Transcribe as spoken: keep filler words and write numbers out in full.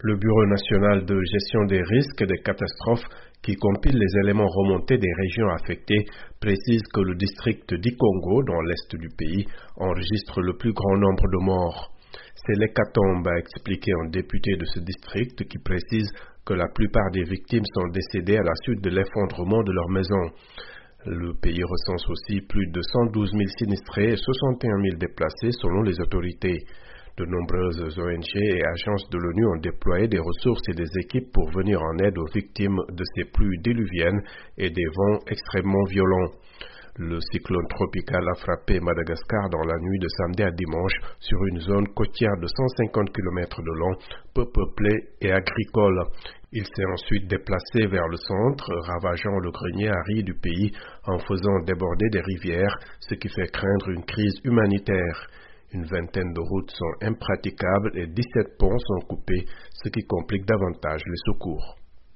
Le Bureau national de gestion des risques et des catastrophes, qui compile les éléments remontés des régions affectées, précise que le district d'Ikongo, dans l'est du pays, enregistre le plus grand nombre de morts. C'est l'hécatombe, a expliqué un député de ce district, qui précise que la plupart des victimes sont décédées à la suite de l'effondrement de leur maison. Le pays recense aussi plus de cent douze mille sinistrés et soixante et un mille déplacés selon les autorités. De nombreuses O N G et agences de l'ONU ont déployé des ressources et des équipes pour venir en aide aux victimes de ces pluies diluviennes et des vents extrêmement violents. Le cyclone tropical a frappé Madagascar dans la nuit de samedi à dimanche sur une zone côtière de cent cinquante kilomètres de long, peu peuplée et agricole. Il s'est ensuite déplacé vers le centre, ravageant le grenier à riz du pays en faisant déborder des rivières, ce qui fait craindre une crise humanitaire. Une vingtaine de routes sont impraticables et dix-sept ponts sont coupés, ce qui complique davantage les secours.